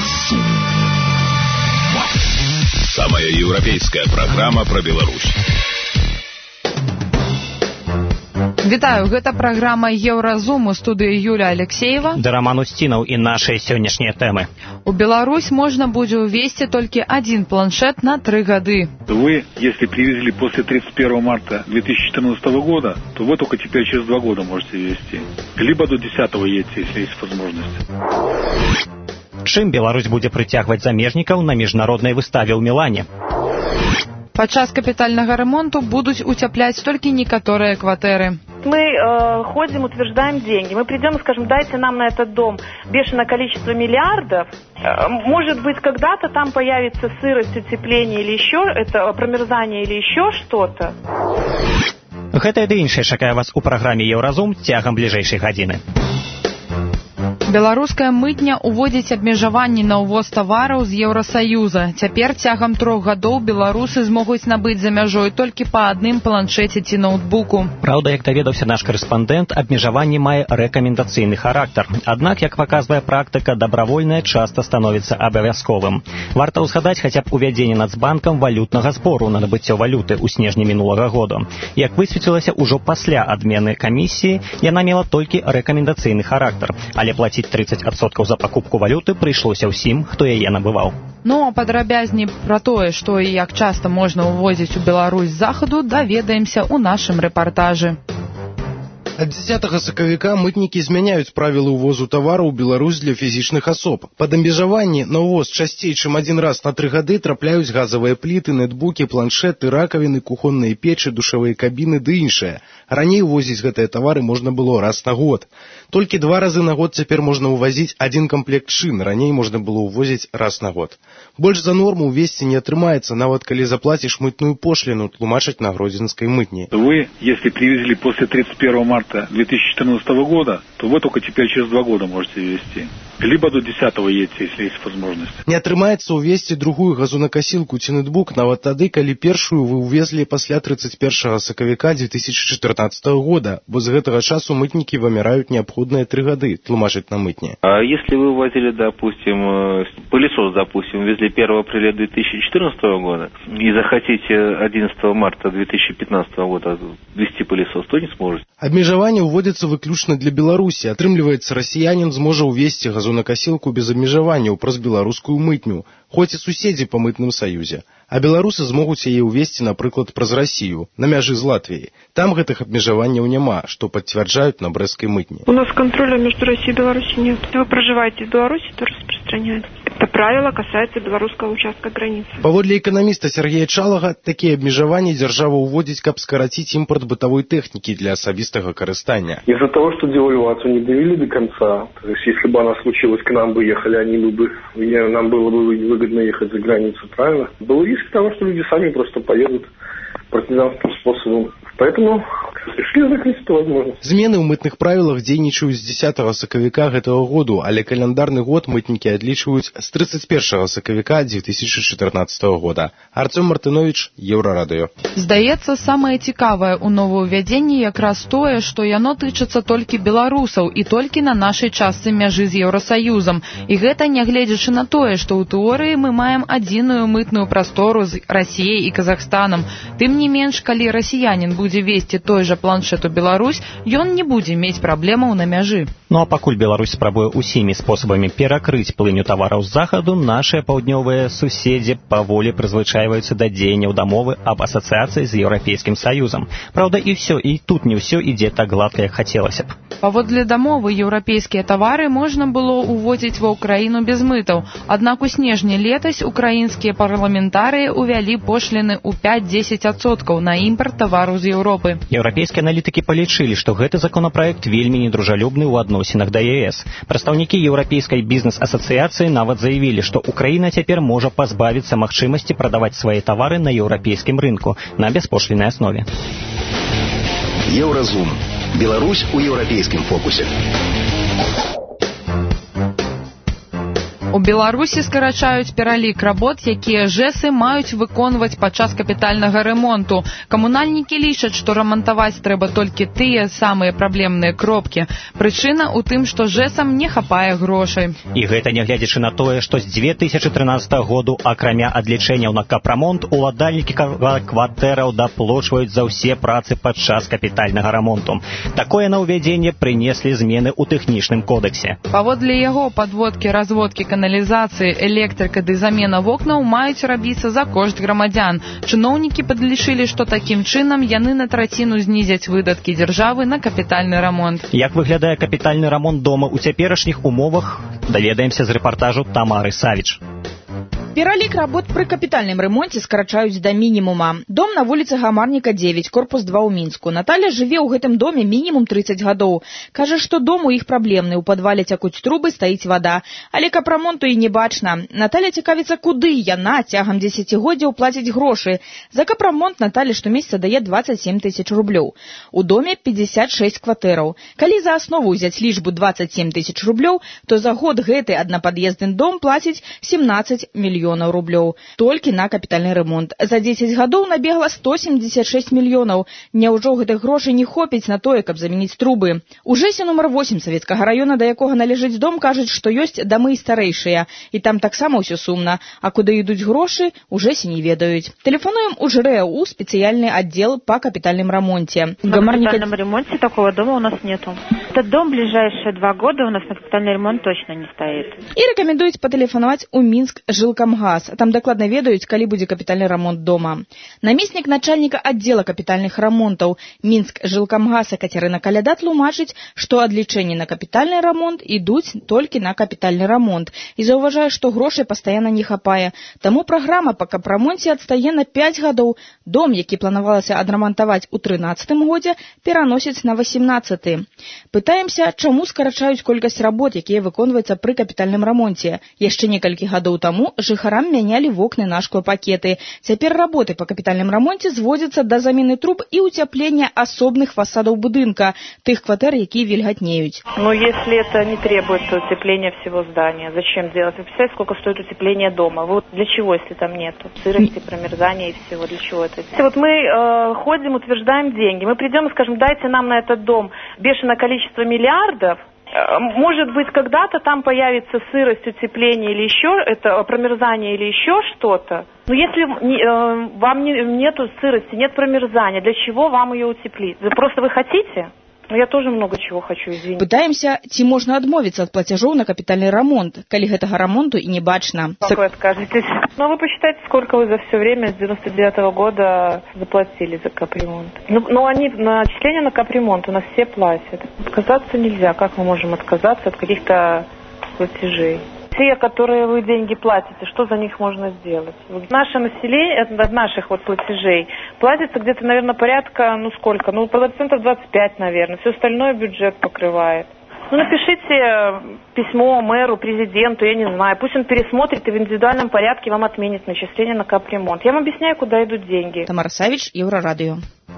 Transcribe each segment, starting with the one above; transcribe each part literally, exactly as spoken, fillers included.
Евразум. Самая европейская программа про Беларусь. Вітаю, гэта праграма Еўразум, у студыі Юля Алексеева да Роман Устинов і нашыя сённяшнія тэмы. У Беларусь можно будзе увезти только один планшет на три года. Вы, если привезли после тридцать первого марта две тысячи четырнадцатого года, то вы только теперь через два года можете везти. Либо до десятого едете, если есть возможность. Чым Беларусь будзе прыцягваць замежнікаў на міжнароднай выставе ў Мілане? Падчас капітальнага ремонту будут утеплять только некоторые квартиры. Мы э, ходим, утверждаем деньги. Мы придем и скажем, дайте нам на этот дом бешеное количество миллиардов. Э, может быть, когда-то там появится сырость, утепление или еще, это промерзание или еще что-то. Гэта і іншае чакае вас у праграме Еўразум цягам бліжэйшай гадзіны. Беларуская мытня уводзіць абмежаванні на ўвоз тавараў з Еўрасаюза. Цяпер цягам трох гадоў беларусы змогуць набыць за мяжой толькі па адным планшеце ці ноутбуку. Праўда, як даведаўся наш карэспандэнт, абмежаванне мае рэкамендацыйны характар. Аднак, як паказвае практыка, дабравольнае часта становіцца абавязковым. Варта ўзгадаць хаця б увядзенне Нацбанкам валютнага збору на набыццё валюты ў снежні мінулага года. Як высветлілася ўжо пасля адмены камісіі, яна мела толькі рэкамендацыйны характар, але плаціць тридцать адсоткаў за пакупку валюты прыйшлося ўсім, хто яе набываў. Ну, а падрабязней пра тое, што і як часта можна ўвозіць у Беларусь з захаду, даведаемся ў нашым рэпартажы. Ад дзесятага сакавіка мытнікі змяняюць правілы ўвозу тавараў у Беларусь для фізічных асоб. Пад абмежаванні на ўвоз часцей, чым адзін раз на тры гады трапляюць газавыя пліты, нетбукі, планшеты, ракавіны, кухонныя печы, душавыя кабіны ды іншае. Раней увозіць гэтыя тавары можна было раз на год. Толькі два разы на год цяпер можна ўвозіць адзін камплект шын, раней можна было ўвозіць раз на год. Больш за норму ўвезці не атрымаецца, нават калі заплаціш мытную пошліну, тлумачаць на гродзенскай мытні. Вы, если привезли после тридцать первого марта две тысячи четырнадцатого года, то вы только теперь через два года можете везти. Либо до десятого едете, если есть возможность. Не атрымаецца ўвезці другую газонакасілку ці нетбук нават тады, калі першую вы ўвезлі пасля тридцать первого сакавіка две тысячи четырнадцатого года, бо з гэтага часу мытнікі вымяраюць неабходныя тры гады, тлумачыць на мытні. А если вы увозили, допустим, пылесос, допустим, везли первого апреля две тысячи четырнадцатого года и захотите одиннадцатого марта две тысячи пятнадцатого года везти пылесос, то не сможете. Абмежаванне ўводзіцца выключна для Беларусі. Атрымліваецца, расіянін зможа ўвезці газонакасілку без абмежаванняў праз беларускую мытню, хоць і суседзі па мытным саюзе. А беларусы змогуць яе ўвезці, напрыклад, праз Расію, на мяжы з Латвіяй. Там гэтых абмежаванняў няма, што пацвярджаюць на брэсцкай мытні. У нас контроля между Россией и Беларусью нет. Если вы проживаете в Беларуси, то распространяется. Это правило касается белорусского участка границы. Паводле эканаміста Сергея Чалага, такія абмежаванні дзяржава ўводзіць, каб скараціць імпорт бытавой тэхнікі для асабістага карыстання. Из-за того, что девальвацию не довели до конца, то есть если бы она случилась, к нам бы ехали, они бы, нам было бы выгодно ехать за границу, правильно? Был риск того, что люди сами просто поедут партизанским способом. Поэтому решили закрыть эту возможность. Змены ў мытных правілах дзейнічаюць з дзесятага сакавіка гэтага году, але каляндарны год мытнікі адлічваюць з тридцать первого сакавіка две тысячи четырнадцатого года. Артём Мартынович, Еўрарадыё. Здаецца, самае цікавае ў новаўвядзенні якраз тое, што яно тычыцца толькі беларусаў і толькі на нашай частцы мяжы з Еўрасаюзам. І гэта нягледзячы на тое, што ў тэорыі мы маем адзіную мытную прастору з Расіяй і Казахстанам. Тым не менш, калі расіянін будзе весці той жа планшет у Беларусь, ён не будзе мець праблемаў на мяжы. Ну а пакуль Беларусь спрабуе усімі спосабамі перакрыць плыню тавараў з захаду, нашыя паўднёвыя суседзі паволі прызвычайваюцца да дзеянняў дамовы аб асацыяцыі з Еўрапейскім Саюзам. Праўда, і ўсё, і тут не ўсё ідзе так гладка, як хацелася б. Паводле дамовы еўрапейскія тавары можна было ўвозіць ва ўкраіну без мытаў. Аднак у снежні летась украінскія парламентарыі ўвялі пошліны ў пять-дзесяць адсоткаў на імпарт тавараў з Еўропы. Еўрапейскія аналітыкі палічылі, што гэты законапраект вельмі недружалюбны ў адносінах да ЕС. Прадстаўнікі еўрапейскай бізнес-асацыяцыі нават заявілі, што Украіна цяпер можа пазбавіцца магчымасці прадаваць свае тавары на еўрапейскім рынку на бяспошліннай аснове. Еўразум. Беларусь у еўрапейскім фокусе. У Беларусі скарачаюць пералік работ, якія ЖЭСы маюць выконваць падчас капітальнага ремонту. Камунальнікі лічаць, што рамантаваць трэба толькі тыя самыя праблемныя кропкі. Прычына ў тым, што ЖЭСам не хапае грошай. І гэта нягледзячы на тое, што з дзве тысячы трынаццатага году, акрамя адлічэнняў на капрамонт, уладальнікі кватэраў даплочваюць за ўсе працы падчас капітальнага ремонту. Такое новаўвядзенне прынеслі змены ў тэхнічным кодексе. Паводле яго падводкі, разводкі, каналізацыі, электрыка ды замена вокнаў маюць рабіцца за кошт грамадзян. Чыноўнікі падлічылі, што такім чынам яны на траціну знізяць выдаткі дзяржавы на капітальны рамонт. Як выглядае капітальны рамонт дома ў цяперашніх умовах, даведаемся з рэпартажу Тамары Савіч. Пералік работ пры капітальным ремонце скарачаюць да мінімума. Дом на вуліцы Гамарніка дзевяць, корпус два ў Мінску. Наталя жыве ў гэтым доме мінімум трыццаць гадоў. Кажа, што дом у іх праблемны, у падвале цякуць трубы, стаіць вада. Але капрамонту і не бачна. Наталя цікавіцца, куды яна цягам дзесяцігоддзяў плаціць грошы. За капрамонт Наталя штомесяца дае дваццаць сем тысяч рублёў. У доме пятьдесят шесть кватэраў. Калі за аснову ўзяць лічбу дваццаць сем тысяч рублёў, то за год гэты аднапад'ездны дом плаціць семнадцаць мільёнаў рублёў толькі на капітальны ремонт. За дзесяць гадоў набегла сто семьдесят шесть мільёнаў. Няўжо гэтых грошай не хопіць на тое, каб замяніць трубы? У ЖЭСе нумар восем Савецкага раёна, да якога належыць дом, кажуць, што ёсць дамы і старэйшыя, і там таксама ўсё сумна, а куды ідуць грошы, у ЖЭСе не ведаюць. Тэлефонуем у ЖРЭУ, спецыяльны аддзел по капітальным ремонте. На капитальном ремонте такого дома у нас нету. Этот дом ближайшие два года у нас на капитальный ремонт точно не стоит. І рэкамендуюць патэлефанаваць у Мінск жилкомгаз. Там дакладна ведаюць, калі будзе капітальны ремонт дома. Намеснік начальніка аддзела капітальных ремонтаў Мінск жилкомгаса Катерина Каляда тлумачыць, што адлічэнні на капітальны ремонт ідуць толькі на капітальны ремонт і заўважае, што грошай пастаянна не хапае. Таму праграма па капрамонце адстае на пять гадоў. Дом, які планавалася адрамантаваць у трынаццатым годзе, пераносіць на восемнадцаты. Пытаемся, чаму скарачаюць колькасць работ, якія выконваюцца пры капітальным ремонце. Яшчэ некалькі гадоў таму жыхарам мянялі вокны на шклопакеты. Цяпер работы па капітальным ремонце зводзяцца да замены труб і уцяплення асобных фасадаў будынка, тых кватэр, якія вільгатнеюць. Но если это не требуется утепления всего здания, зачем делать? Вы представляете, сколько стоит утепление дома? Вот для чего, если там нету сырости, промерзания и всего? Для чего это? Вот мы э, ходим, утверждаем деньги. Мы придем и скажем, дайте нам на этот дом бешеное количество миллиардов. Может быть, когда-то там появится сырость, утепление или еще, это промерзание или еще что-то. Но если э, вам не, нету сырости, нет промерзания, для чего вам ее утеплить? Вы просто вы хотите? Ну, я тоже много чего хочу, извините. Пытаемся, ці можна адмовіцца ад плацяжоў на капітальны ремонт, калі гэтага ремонту і не бачна. Как вы откажетесь? Ну, вы посчитайте, сколько вы за все время с девяносто девятого года заплатили за капремонт. Ну, ну, они на отчисления на капремонт у нас все платят. Отказаться нельзя. Как мы можем отказаться от каких-то платежей? Те, которые вы деньги платите, что за них можно сделать? Наше население, от наших вот платежей, платится где-то, наверное, порядка, ну сколько? Ну, процентов двадцать пять, наверное. Все остальное бюджет покрывает. Ну, напишите письмо мэру, президенту, я не знаю. Пусть он пересмотрит и в индивидуальном порядке вам отменит начисление на капремонт. Я вам объясняю, куда идут деньги. Тамара Савіч, Еўрарадыё.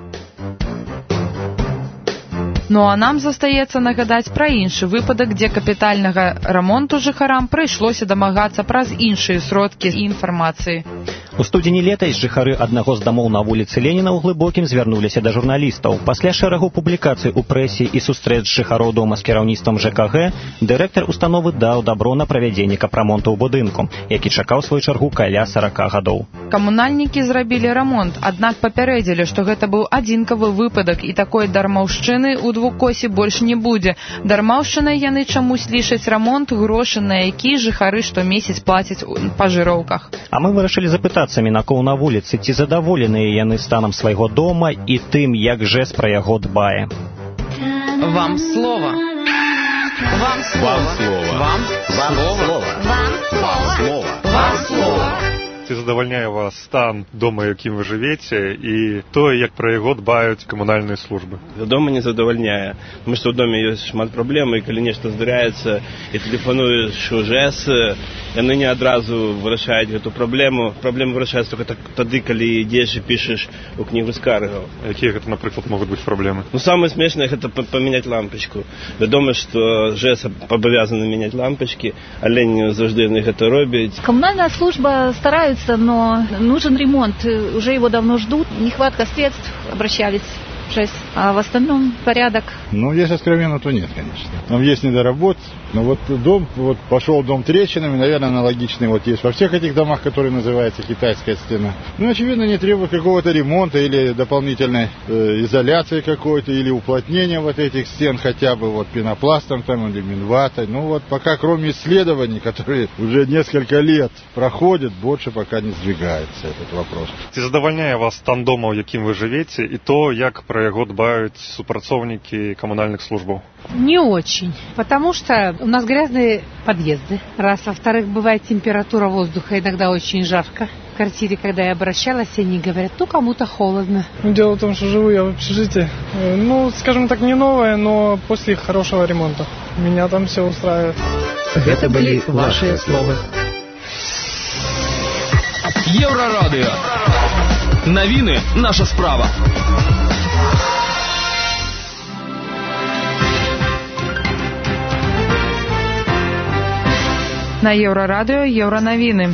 Ну а нам застаецца нагадаць пра іншы выпадак, дзе капітальнага ремонту жыхарам прыйшлося дамагацца праз іншыя сродкі інфармацыі. У студзені летась жыхары аднаго з дамоў на вуліцы Леніна ў Глыбокім звярнуліся да журналістаў. Пасля шэрагу публікацый у прэсе і сустрэч жыхароў дома з кіраўніцтвам ЖКГ, дырэктар установы даў дабро на правядзенне капрамонту ў будынку, які чакаў сваю чаргу каля сорока гадоў. Камунальнікі зрабілі ремонт, аднак папярэдзілі, што гэта быў адзінкавы выпадак і такой дармаўшчыны ў двукосе больш не будзе. Дармаўшчынай яны чамусь лічаць ремонт, грошы на які жыхары штомесяц плацяць па жыроўках. А мы вырашылі запытацца мінакоў на вуліцы, ці задаволеныя яны станам свайго дома і тым, як ЖЭС пра яго дбае. Вам слово. Вам слово. Вам слово. Вам слово. Вам слово. Вам слово. Вам слово. Ці задавальняе вас стан дома, якім вы жывеце, і тое, як пра яго дбаюць камунальныя службы? Дома не задавальняе, потому что в доме ёсць шмат праблем, і калі нешта здаряецца, і тэлефануеш у ЖЭС, яны не адразу вырашаюць гэту праблему. Праблема вырашаецца только тады, калі ідзеш і пішаш у кнігу скаргаў. Якія гэта, напрыклад, могуць быць праблемы? Ну, самае смешнае гэта памяняць лампачку. Вядома, што ЖЭС абавязаны мяняць лампачкі, але не заўжды яны гэта робяць. Коммунальная служба старается, но нужен ремонт. Уже его давно ждут. Нехватка средств, обращались в ЖЭС. А в остальном порядок. Ну, если откровенно, то нет, конечно. Там есть недоработ. Но вот дом, вот пошел дом трещинами, наверное, аналогичный вот есть во всех этих домах, которые называются китайская стена. Ну, очевидно, не требует какого-то ремонта или дополнительной э, изоляции какой-то, или уплотнения вот этих стен хотя бы вот пенопластом там или минватой. Ну, вот пока, кроме исследований, которые уже несколько лет проходят, больше пока не сдвигается этот вопрос. Ці задавальняе вас стан дома, у якім вы живете, и то, як про яго дбаюць супрацоўнікі коммунальных службаў? Не очень, потому что у нас грязные подъезды, раз. Во-вторых, бывает температура воздуха, иногда очень жарко. В квартире, когда я обращалась, они говорят, ну, кому-то холодно. Дело в том, что живу я в общежитии. Ну, скажем так, не новое, но после хорошего ремонта. Меня там все устраивает. Это были ваши слова. Еврорадио. Новины – наша справа. На Еўрарадыё еўранавіны.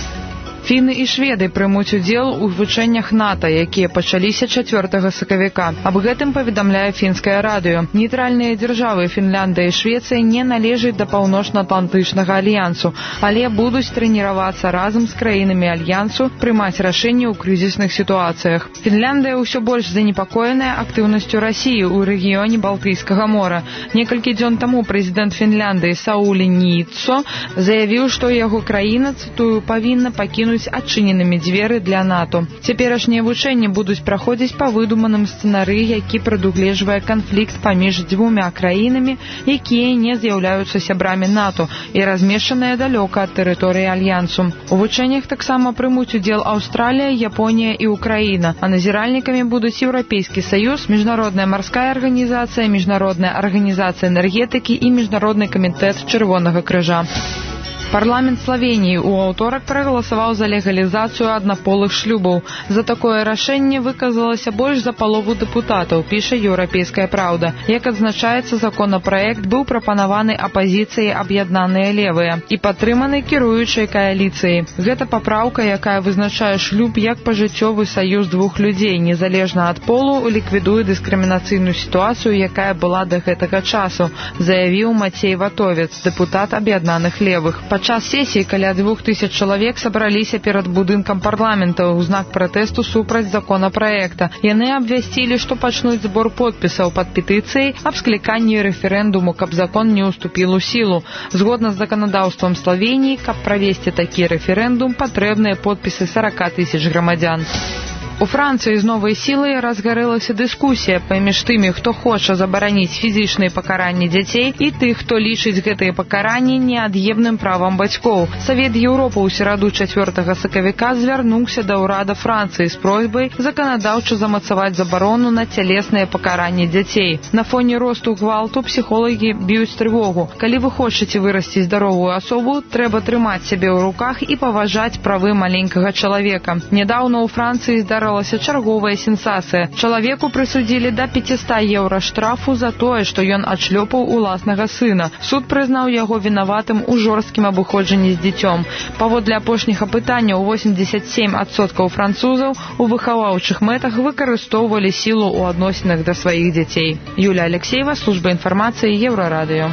Фіны і шведы прымуць удзел у вучэннях НАТО, якія пачаліся чацвёртага сакавіка. Аб гэтым паведамляе фінскае радыё. Нейтральныя дзяржавы Фінляндыя і Швецыя не належаць да паўночна-атлантычнага альянсу, але будуць трэніравацца разам з краінамі альянсу, прымаць рашэнні ў крызісных сітуацыях. Фінляндыя ўсё больш занепакоеная актыўнасцю Расіі ў рэгіёне Балтыйскага мора. Некалькі дзён таму прэзідэнт Фінляндыі Саули Ниитсо заявіў, што яго краіна, цытую, павінна пакінуць адчыненымі дзверы для НАТО. Цяперашнія вучэнні будуць праходзіць па выдуманым сцэнарыі, які прадугледжвае канфлікт паміж дзвюма краінамі, якія не з'яўляюцца сябрамі НАТО і размешчаныя далёка ад тэрыторыі альянсу. У вучэннях таксама прымуць удзел Аўстралія, Японія і Украіна, а назіральнікамі будуць Еўрапейскі саюз, Міжнародная марская арганізацыя, Міжнародная арганізацыя энергетыкі і Міжнародны камітэт Чырвонага крыжа. Парламент Словении у аўторак прагаласаваў за легалізацыю аднаполых шлюбаў. За такое рашэнне выказалася больш за палову дэпутатаў, піша Еўрапейская праўда. Як адзначаецца, законапраект быў прапанаваны апазіцыяй аб'яднаныя левыя і падтрыманы кіруючай кааліцыяй. Гэта папраўка, якая вызначае шлюб як пажыццёвы саюз двух людзей, незалежна ад полу, ліквідуе дыскрымінацыйную сітуацыю, якая была да гэтага часу, заявіў Мацей Ватовец, дэпутат аб'яднаных левых. Падчас сесіі каля двух тысяч чалавек сабраліся перад будынкам парламента ў знак пратэсту супраць законапраекта. Яны абвясцілі, што пачнуць збор подпісаў пад петыцыяй аб скліканні рэферэндуму, каб закон не ўступіў у сілу. Згодна з заканадаўствам Словеніі, каб правесці такі рэферэндум, патрэбныя подпісы сорок тысяч грамадзян. У Францыі з новай сілай разгарэлася дыскусія паміж тымі, хто хоча забараніць фізічныя пакаранні дзяцей, і тых, хто лічыць гэтыя пакаранні неад'емным правам бацькоў. Савет Еўропы ў сераду чацвёртага сакавіка звярнуўся да ўрада Францыі з просьбай заканадаўча замацаваць забарону на цялесныя пакаранні дзяцей. На фоне росту гвалту псіхолагі б'юць трывогу. Калі вы хочаце вырасці здаровую асобу, трэба трымаць сябе ў руках і паважаць правы маленькага чалавека. Нядаўна ў Францыі здарылася чарговая сенсацыя. Чалавеку прысудзілі да пятьсот еўра штрафу за тое, што ён адшлёпаў уласнага сына. Суд прызнаў яго вінаватым у жорсткім абыходжанні з дзіцём. Паводле апошніх апытанняў, восемьдесят семь адсоткаў французаў у выхаваўчых мэтах выкарыстоўвалі сілу ў адносінах да сваіх дзяцей. Юлія Алексеева, служба інфармацыі, Еўрарадыё.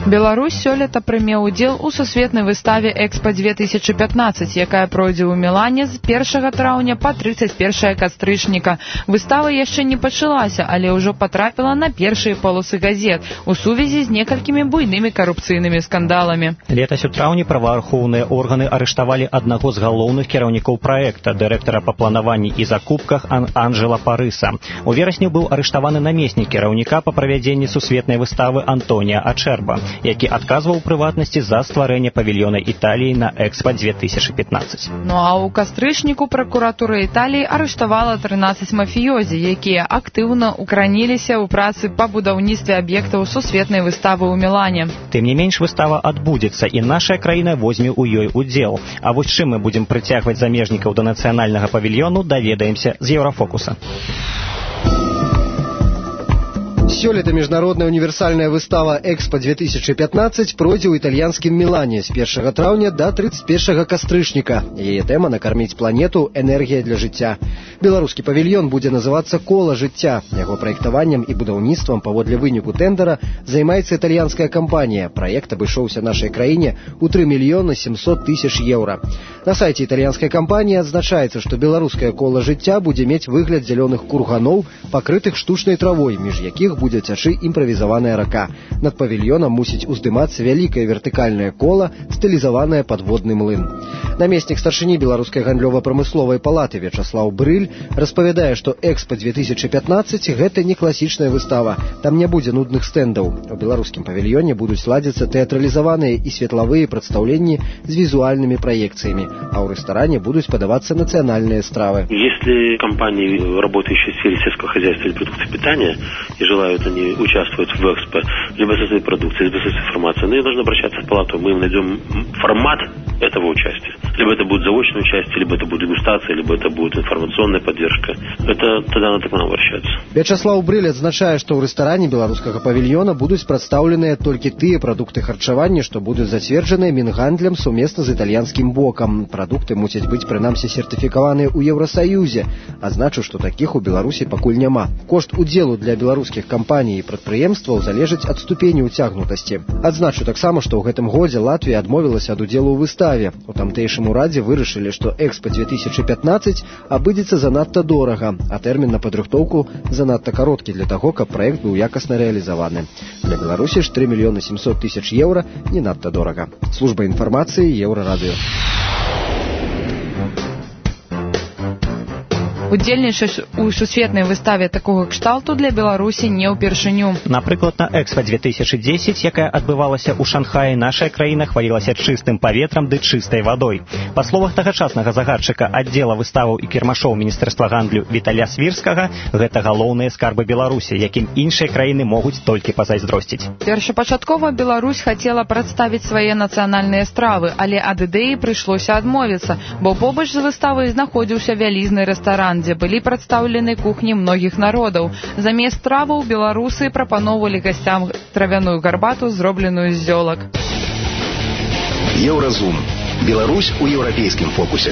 Беларусь сёлета прыме ўдзел у сусветнай выставе Экспо две тысячи пятнадцать, якая пройдзе ў Мілане з першага траўня па тридцать первое кастрычніка. Выстава яшчэ не пачалася, але ўжо патрапіла на першыя полосы газет у сувязі з некалькімі буйнымі карупцыйнымі скандаламі. Летась у траўні праваахоўныя органы арыштавалі аднаго з галоўных кіраўнікоў праекта, дырэктара па планаванні і закупках Анжела Парыса. У верасні быў арыштаваны намеснік кіраўніка па правядзенні сусветнай выставы Антонія Ачэрба, які адказваў у прыватнасці за стварэнне павільёна Італіі на Экспо две тысячи пятнадцать. Ну а ў кастрычніку пракуратура Італіі арыштавала трынаццаць мафіёзі, якія актыўна украніліся ў працы па будаўніцтве аб'ектаў сусветнай выставы ў Мілане. Тым не менш, выстава адбудзецца, і наша краіна возьме ў ёй удзел. А вось чым мы будзем прыцягваць замежнікаў да нацыянальнага павільёну, даведаемся з Еўрафокуса. Сёлета міжнародная універсальная выстава Экспо две тысячи пятнадцать пройдзе ў італьянскім Мілане з першага траўня да тридцать первого кастрычніка. Яе тэма накарміць планету энергія для жыцця. Беларускі павільён будзе называцца «Кола жыцця». Яго праектаваннем і будаўніцтвам паводле выніку тэндара займаецца італьянская кампанія. Праект абышоўся нашай краіне ў тры мільёны семьсот тысяч еўра. На сайце італьянскай кампаніі адзначаецца, што беларускае кола жыцця будзе мець выгляд зялёных курганоў, пакрытых штучнай травой, між якіх будзе цячы імправізаваная рака. Над павільёнам мусіць уздымацца вялікае вертыкальнае кола, стылізаванае пад водны млын. Намеснік старшыні беларускай гандлёва-прамысловай палаты Вячаслаў Брыль распавядае, што Экспо две тысячи пятнадцать гэта не класічная выстава. Там не будзе нудных стэндаў. У беларускім павільёне будуць ладзіцца тэатралізаваныя і светлавыя прадстаўленні з візуальнымі праекцыямі, а ў рэстаране будуць падавацца нацыянальныя стравы. Если компании, работающие в сфере сельского хозяйства или продукции питания, и желают они участвовать в Экспо, либо со своей продукцией, либо со своей информацией, они должны обращаться в палату. Мы им найдем формат этого участия. Либо это будет заочное участие, либо это будет дегустация, либо это будет информационная поддержка. Это тогда надо к нам обращаться. Вячаслав Брыль адзначае, што ў рэстаране беларускага павільёна будуць прадстаўленыя толькі тыя прадукты харчавання, што будуць зацверджаныя Мінгандлем сумесна з італьянскім бокам. Прадукты мусяць быць прынамсі сертыфікаваныя ў Еўрасаюзе, а значыць, што такіх у Беларусі пакуль няма. Кошт удзелу для беларускіх кампаній і прадпрыемстваў залежыць ад ступені ўцягнутасці. Адзначу таксама, што ў гэтым годзе Латвія адмовілася ад удзелу ў выставе. У тамтэйшым урадзе вырашылі, што Экспо две тысячи пятнадцать абыдзецца занадта дорага, а тэрмін на падрыхтоўку занадта кароткі для таго, каб праект быў якасна рэалізаваны. Для Беларусі ж тры мільёны семьсот тысяч еўра не надта дорага. Служба інфармацыі Еўрарадыё. Удзельнічаць у сусветнай выставе такога кшталту для Беларусі не ўпершыню. Напрыклад, на Экспо две тысячи десять, якая адбывалася ў Шанхаі, наша краіна хвалілася чыстым паветрам ды чыстай вадой. Па словах тагачаснага загадчыка аддзела выставаў і кірмашоў Міністэрства гандлю Віталя Свірскага, гэта галоўныя скарбы Беларусі, якім іншыя краіны могуць толькі пазайздросціць. Першапачаткова Беларусь хацела прадставіць свае нацыянальныя стравы, але ад ідэі прыйшлося адмовіцца, бо побач з выставай знаходзіўся вялізны рэстаран, дзе былі прадстаўлены кухні многіх народаў. Замест страваў беларусы прапаноўвалі гасцям травяную гарбату, зробленую з зёлак. Еўразум. Беларусь у еўрапейскім фокусе.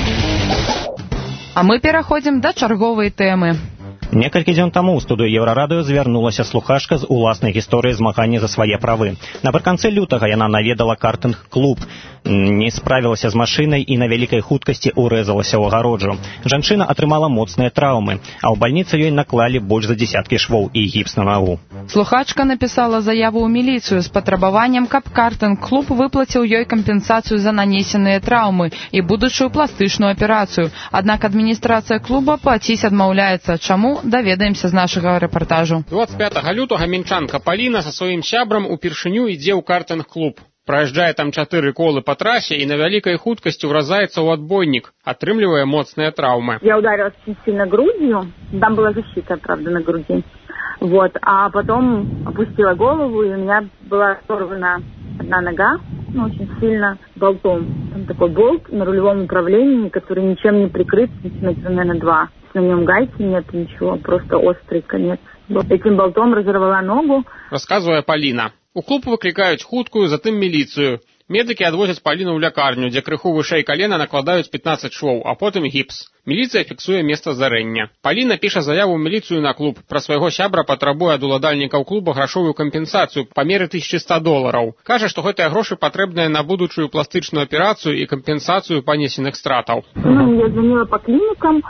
А мы пераходзім да чарговай тэмы. Некалькі дзён таму ў студыю Еўрарадыё звярнулася слухачка з уласнай гісторыяй змагання за свае правы. Напрыканцы лютага яна наведала картынг-клуб, не справілася з машынай і на вялікай хуткасці урэзалася ў агароджу. Жанчына атрымала моцныя траўмы, а ў бальніцы ёй наклалі больш за дзесяткі швоў і гіпс на нагу. Слухачка напісала заяву ў міліцыю з патрабаваннем, каб картынг-клуб выплаціў ёй кампенсацыю за нанесеныя траўмы і будучую пластычную аперацыю. Аднак адміністрацыя клуба плаціць адмаўляецца. Чаму? Даведаемся з нашага рэпартажу. двадцать пятого лютага мінчанка Паліна са сваім сябрам упершыню ідзе ў картынг-клуб. Праязджае там чатыры колы па трасе і на вялікай хуткасці ўразаецца ў адбойнік, атрымлівае моцныя траўмы. Я ударилась очень сильно грудью, там была защита, правда, на груди. Вот, а потом опустила голову, и у меня была сорвана одна нога, ну, очень сильно, болтом. Там такой болт на рулевом управлении, который ничем не прикрыт, сантиметра, наверное, два. На нем гайки нет, ничего, просто острый конец. Этим болтом разорвала ногу. Рассказывая Паліна. У клуб выклікаюць хуткую, затым міліцыю. Медыкі адвозяць Паліну ў лякарню, дзе крыху вышэй калена накладаюць пятнадцать швоў, а потым гіпс. Міліцыя фіксуе месца здарэння. Паліна піша заяву ў міліцыю на клуб. Пра свайго сябра патрабуе ад уладальнікаў клуба грашовую кампенсацыю па меры тысяча сто долараў. Кажа, што гэтыя грошы патрэбныя на будучую пластычную аперацыю і кампенсацыю панесеных стратаў. Ну, я звонила по клиникам,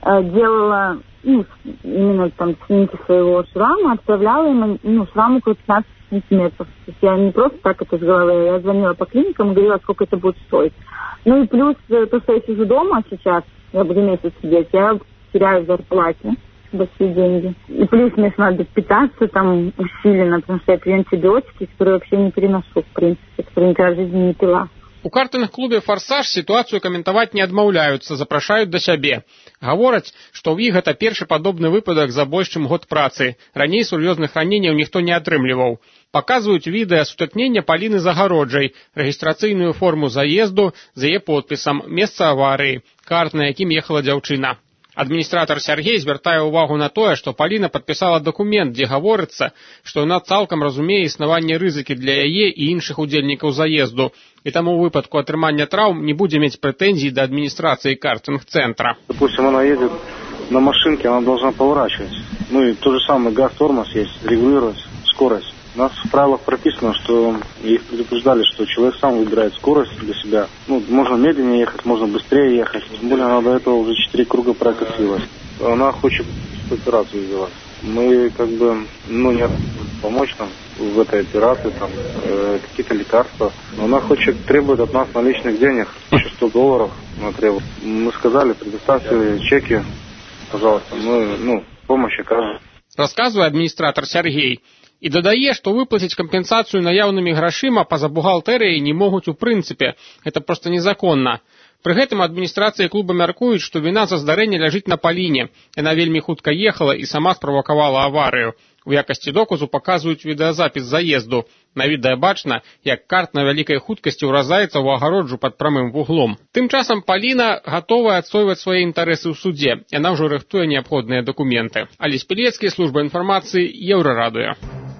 делала, ну, именно там снимки своего шрама, отправляла им, ну, шрам около пятнадцать сантиметров. То есть я не просто так это с головы, я звонила по клиникам и говорила, сколько это будет стоить. Ну и плюс то, что я сижу дома сейчас, я буду месяц сидеть, я теряю в зарплате большие деньги. И плюс мне надо питаться там усиленно, потому что я пью антибиотики, которые вообще не переношу, в принципе, которые никогда в жизни не пила. У картынг-клубе «Форсаж» сітуацыю каментаваць не адмаўляюцца, запрашаюць да сябе. Гавораць, што ў іх гэта першы падобны выпадак за больш чым год працы. Раней сур'ёзных раненняў ніхто не атрымліваў. Паказваюць відэа сутыкнення Паліны з агароджай, рэгістрацыйную форму заезду з яе подпісам, месца аварыі, карт, на якім ехала дзяўчына. Адміністратар Сяргей звяртае ўвагу на тое, што Паліна падпісала дакумент, дзе гаворыцца, што яна цалкам разумее існаванне рызыкі для яе і іншых удзельнікаў заезду, і таму ў выпадку атрымання траўм не будзе мець прэтэнзій да адміністрацыі картинг-центра. Допустим, она едет на машинке, она должна поворачивать. Ну и то же самое, газ-тормоз есть, регулировать скорость. У нас в правилах прописано, что их предупреждали, что человек сам выбирает скорость для себя. Ну, можно медленнее ехать, можно быстрее ехать. Тем более она до этого уже четыре круга прокатилась. Она хочет операцию сделать. Мы как бы, ну, не помочь нам в этой операции, там, э, какие-то лекарства. Но она хочет, требует от нас наличных денег, тысяча сто долларов она требует. Мы сказали, предоставьте чеки, пожалуйста, мы, ну, помощь окажем. Рассказывает администратор Сергей. І дадае, што выплаціць кампенсацыю наяўнымі грашыма па-за бухгалтэрыяй не могуць у прынцыпе. Гэта проста незаконна. Пры гэтым адміністрацыі клуба мяркуюць, што віна за здарэнне ляжыць на Паліне. Яна вельмі хутка ехала і сама справакавала аварыю. У якасці доказу паказваюць відэазапіс заезду. На відэа бачна, як карт на вялікай хуткасці ўразаецца ў агароджу пад прамым вуглом. Тым часам Паліна гатовая адстойваць свае інтарэсы ў судзе. Яна ўжо рыхтуе неабходныя дакументы. Алесь Пілецкі, служба інфармацыі, Еўрарадыё.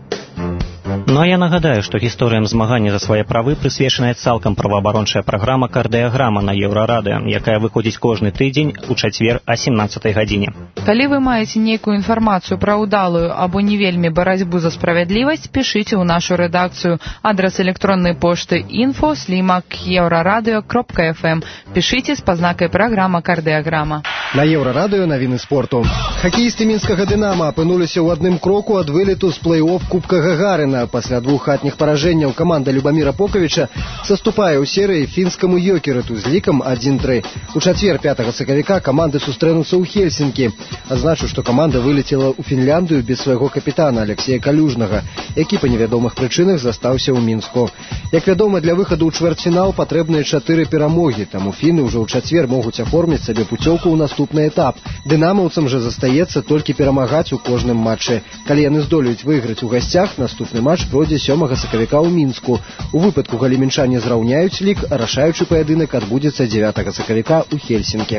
Ну а я нагадаю, што гісторыям змагання за свае правы прысвечаная цалкам праваабарончая праграма «Кардыяграма» на Еўрарадыё, якая выходзіць кожны тыдзень у чацвер о семнадцатай гадзіне. Калі вы маеце нейкую інфармацыю пра ўдалую або не вельмі барацьбу за справядлівасць, пішыце ў нашу рэдакцыю. Адрас электроннай пошты info слімак еўрарадыё кропка эф эм. Пішыце з пазнакай праграма «Кардыяграма». На Еўрарадыё навіны спорту. Хакеісты мінскага «Дынама» апынуліся ў адным кроку ад вылету з плэй-офф Кубка Гагарына. Пасля двух хатніх паражэнняў каманда Любаміра Поковіча саступае ў серыі фінскаму «Йокерету» з лікам адзін тры. У чацвер пятага сакавіка каманды сустрэнуцца ў Хельсінкі. Адзначу, што каманда вылецела ў Фінляндыю без свайго капітана Алексея Калюжнага, які па невядомых прычынах застаўся ў Мінску. Як вядома, для выхаду ў чвэрцьфінал патрэбныя чатыры перамогі, таму фіны ўжо ў чацвер могуць аформіць сабе пуцёўку ў наступны этап. Дынамаўцам жа застаецца толькі перамагаць у кожным матчы. Калі яны здолеюць выйграць у гасцях, наступны матч пройдзе сёмага сакавіка ў Мінску. У выпадку, калі мінчане зраўняюць лік, рашаючы паядынак адбудзецца дзевятага сакавіка ў Хельсінкі.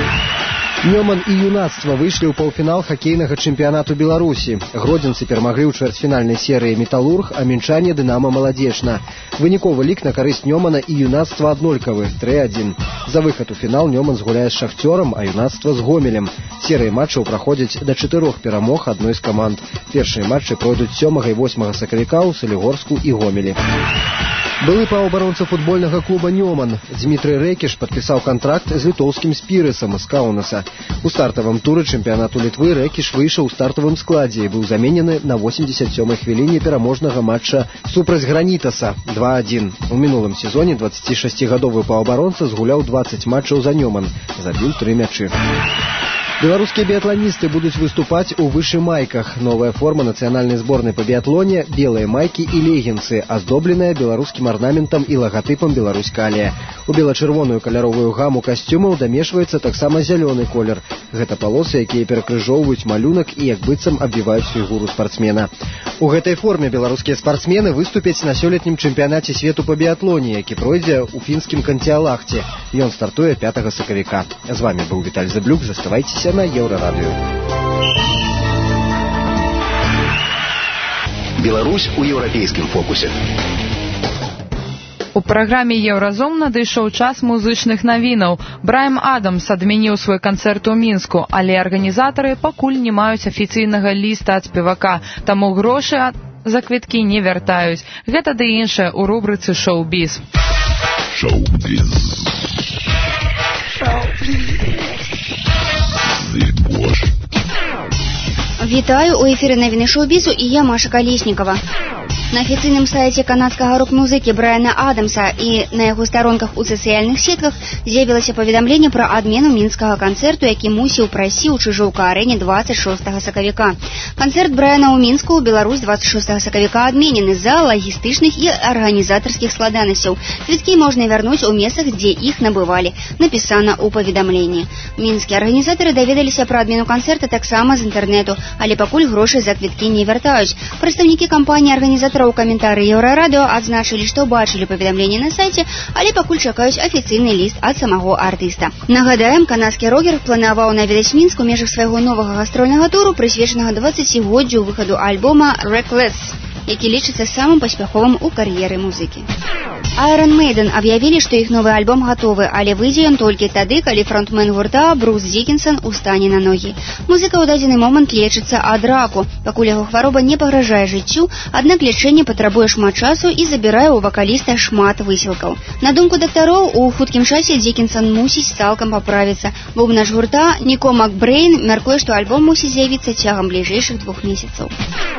Нёман і юнацтва выйшлі ў паўфінал хакейнага чэмпіянату Беларусі. Гродзенцы перамаглі ў чвэрцьфінальнай серыі «Металург», а мінчане «Дынама» «Маладзечна». Выніковы лік на карысць Нёмана і юнацтва аднолькавы тры адзін. За выхад у фінал Нёман згуляе з «Шахцёрам», а юнацтва з «Гомелем». Серыі матчаў праходзяць да чатырох перамог адной з каманд. Першыя матчы пройдуць сёмага і восьмага сакавіка ў Салігорску і Гомелі. Былы паўабаронца футбольнага клуба «Нёман» Дмітрый Рэкіш падпісаў кантракт з літоўскім «Спірысам» з Каунаса. У стартавым туры чэмпіянату Літвы Рэкіш выйшаў у стартавым складзе і быў заменены на восемьдесят сёмай хвіліне пераможнага матча супраць «Гранітаса» два адзін. У мінулым сезоне дваццацішасцігадовы паўабаронца згуляў дваццаць матчаў за «Нёман», забіў тры мячы. Беларускія біятланісты будуць выступаць у вышымайках. Новая форма нацыянальнай зборнай па біятлоне – белыя майкі і легінсы, аздобленая беларускім арнаментам і лагатыпам «Беларусь-Калія». У бела-чырвоную каляровую гаму касцюмаў дамешваецца таксама зялёны колер. Гэта палосы, якія перакрыжоўваюць малюнак і як быццам абвіваюць фігуру спартсмена. У гэтай форме беларускія спартсмены выступяць на сёлетнім чэмпіянаце свету па біятлоне, які пройдзе ў фінскім Канціалахце. Ён стартуе пятага сакавіка. З вами быў Віталь Заблюк. Заставайцеся на Еўрарадыё. Беларусь у еўрапейскім фокусе. У праграме Еўразум надышоў час музычных навінаў. Брайан Адамс адмяніў свой канцэрт у Мінску, але арганізатары пакуль не маюць афіцыйнага ліста ад спевака, таму грошы за квіткі не вяртаюць. Гэта ды іншае ў рубрыцы «Шоу-біз». Шоу-біз. Вітаю, у эфіры навіны шоу-бізу і я, Маша Калеснікова. На афіцыйным сайце канадскага рок-музыкі Брайана Адамса і на яго старонках у сацыяльных сетках з'явілася паведамленне пра адмену мінскага канцэрту, які мусіў прайсці ў Чыжоўка-арэне дваццаць шостага сакавіка. Канцэрт Брайана ў Мінску ў Беларусь дваццаць шостага сакавіка адменены з-за лагістычных і арганізатарскіх складанасцяў. Квіткі можна вярнуць у месцах, дзе іх набывалі, напісана ў паведамленні. Мінскія арганізатары даведаліся пра адмену канцэрта таксама з інтэрнэту, але пакуль грошы за квіткі не вяртаюць. Прадстаўнікі кампаніі арганізатараў у каментары Еўрарадыо адзначылі, што бачылі паведамленне на сайце, але пакуль чакаюць афіцыйны ліст ад самого артыста. Нагадаем, канадскі рокер планаваў наведаць Мінск у межах свайго новага гастрольнага туру, прысвечанага дваццацігоддзю выхаду альбома «Reckless», які лічыцца самым паспяховым у кар'еры музыкі. Iron Maiden аб'явілі, што іх новы альбом гатовы, але выйдзе ён толькі тады, калі фронтмен гурта Брус Дікінсон устане на ногі. Музыка ў дадзены момант лечыцца ад раку. Пакуль яго хвароба не пагражае жыццю, аднак лячэнне патрабуе шмат часу і забірае ў вакаліста шмат высілкаў. На думку дактароў, у хуткім часе Дікінсон мусіць цалкам паправіцца. Бубнач гурта Ніко Макбрэйн мяркуе, што альбом мусіць з'явіцца цягам бліжэйшых двух месяцаў.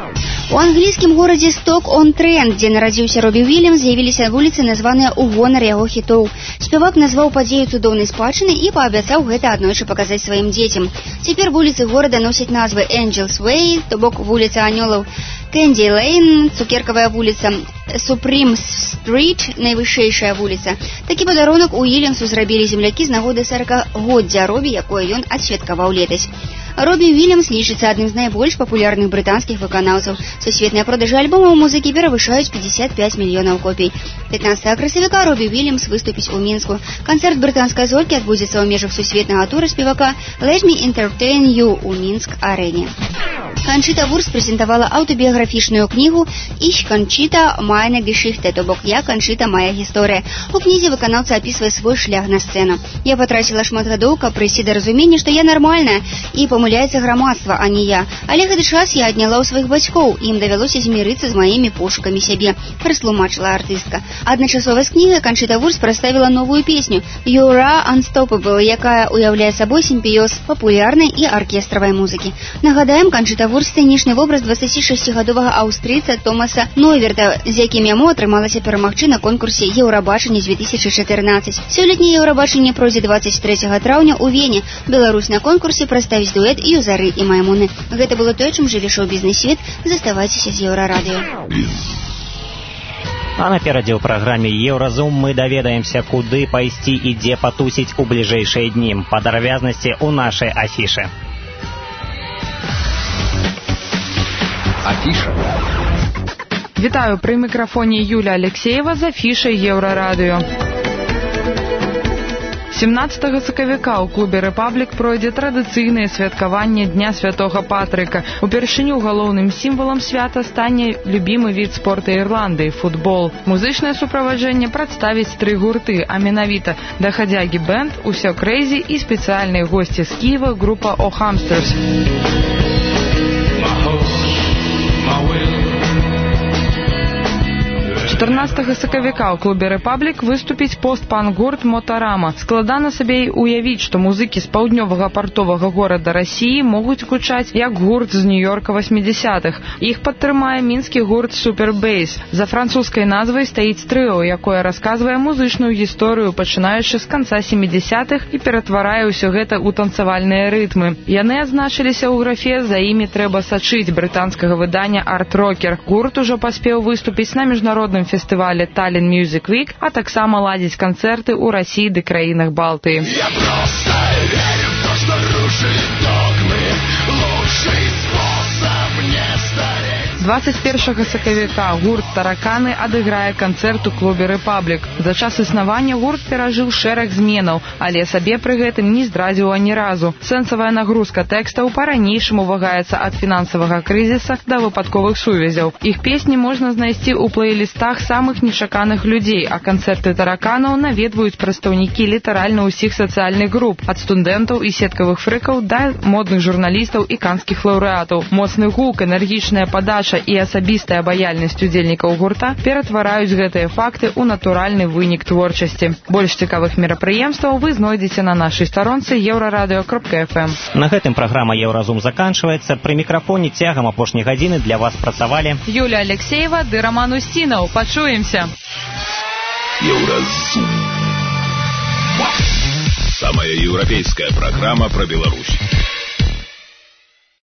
У англійскім горадзе Сток-он-Трент, дзе нарадзіўся Робі Уільямс, з'явіліся вуліцы, названыя ў гонар яго хітоў. Спевак назваў падзею цудоўнай спадчыны і паабяцаў гэта аднойчы паказаць сваім дзецям. Цяпер вуліцы горада носяць назвы Angels Way, то бок вуліца анёлаў, Кэнді Лейн, цукеркавая вуліца, Суприм Стрит, найвышэйшая вуліца. Такі падарунак Уільямсу зрабілі землякі з нагоды саракагоддзя Робі, якое ён адсвяткаваў летась. Робі Уільямс лічыцца адным з найбольш папулярных брытанскіх выканаўцаў. Сусветныя продажы альбомаў музыкі перавышаюць пятьдесят пять мільёнаў копій. пятнадцатага красавіка Робі Уільямс выступіць у Мінску. Канцэрт брытанскай зоркі адбудзецца ў межах сусветнага тура спевака «Let me entertain you» у Мінск-арэне. Канчыта Вурст прэзентавала аўтабіяграфічную кнігу «Ich Conchita meine Geschichte», то бок «Я Канчыта моя гісторыя». У кнізе выканаўца апісвае свой шлях на сцэну. «Я патраціла шмат гадоў, каб прыйсці да разумення, што я нармальная, і памыляецца грамадства, а не я. Але гэты час я адняла ў сваіх бацькоў, ім давялося змірыцца з маімі пошукамі сябе», растлумачыла артыстка. Адначасова з кнігай Канчыта Вурст прадставіла новую песню «You're Unstoppable», якая уяўляе сабой сімбіёз папулярнай і аркестравай музыкі. Нагадаем, Канчыта Вурст сцэнічны вобраз дваццацішасцігадовага аўстрыйца Томаса Нойверта, з якім яму атрымалася перамагчы на конкурсе Еўрабачання две тысячи чатырнаццаць. Сёлетняе Еўрабачанне пройдзе дваццаць трэцяга траўня ў Вене. Беларусь на конкурсе прадставіць дуэт «Юзары і Маймуны». Гэта было тое, чым жыве шоу-бізнес-свет. Заставайцеся з Еўрарадыё. А наперадзе ў праграме «Еўразум» мы даведаемся, куды пайсці і дзе патусіць у бліжэйшыя дні. Падрабязнасці ў нашай афішы. Афіша. Вітаю, пры мікрафоне Юля Алексеева з афішай Еўрарадыё. семнадцатага сакавіка ў клубе «Рэпаблік» пройдзе традыцыйнае святкаванне Дня Святога Патрыка. Упершыню галоўным сімвалам свята стане любімы від спорта Ірландыі – футбол. Музычнае суправаджэнне прадставіць тры гурты, а менавіта «Дахадзягі бэнд», «Усё крэйзі» і спецыяльныя госці з Кіева група «О Хамстерс». чатырнаццатага сакавіка ў клубе «Рэпаблік» выступіць пост-панк-гурт «Мотарама». Складана сабе уявіць, што музыкі з паўднёвага партовага горада Расіі могуць гучаць як гурт з Нью-Йорка васьмідзясятых. Іх падтрымае мінскі гурт «Супербейс». За французскай назвай стаіць трыо, якое расказвае музычную гісторыю, пачынаючы з канца сямідзясятых і ператварае ўсё гэта ў танцавальныя рытмы. Яны адзначыліся ў графе «За імі трэба сачыць» брытанскага выдання «Арт-рокер». Гурт ужо паспеў выступіць на міжнародным фестывале Tallinn Music Week, а таксама ладзіць канцэрты ў Расіі ды краінах Балтыі. Я просто верю в то, что рушит догмы, лучший способ не стареть. двадцать першага сакавіка гурт «Тараканы» адыграе канцэрт у клубе «Рэпаблік». За час існавання гурт перажыў шэраг зменаў, але сабе пры гэтым не здрадзіў ані разу. Сэнсавая нагрузка тэкстаў па-ранейшаму вагаецца ад фінансавага крызіса да выпадковых сувязяў. Іх песні можна знайсці ў плейлістах самых нечаканых людзей, а канцэрты «Тараканаў» наведваюць прадстаўнікі літаральна ўсіх сацыяльных груп, ад студэнтаў і сеткавых фрыкаў да модных журналістаў і канскіх лаўрэатаў. Моцны гук, энергічная падача і асабістая абаяльнасць удзельнікаў гурта ператвараюць гэтыя факты ў натуральны вынік творчасці. Больш цікавых мерапрыемстваў вы знойдзеце на нашай старонцы еўрарадыё кропка эф эм. На гэтым праграма «Еўразум» заканчваецца. Пры мікрафоне цягам апошняй гадзіны для вас працавалі Юлія Алексеева ды Роман Устінаў. Пачуемся. Еўразум. Самая европейская программа про Беларусь.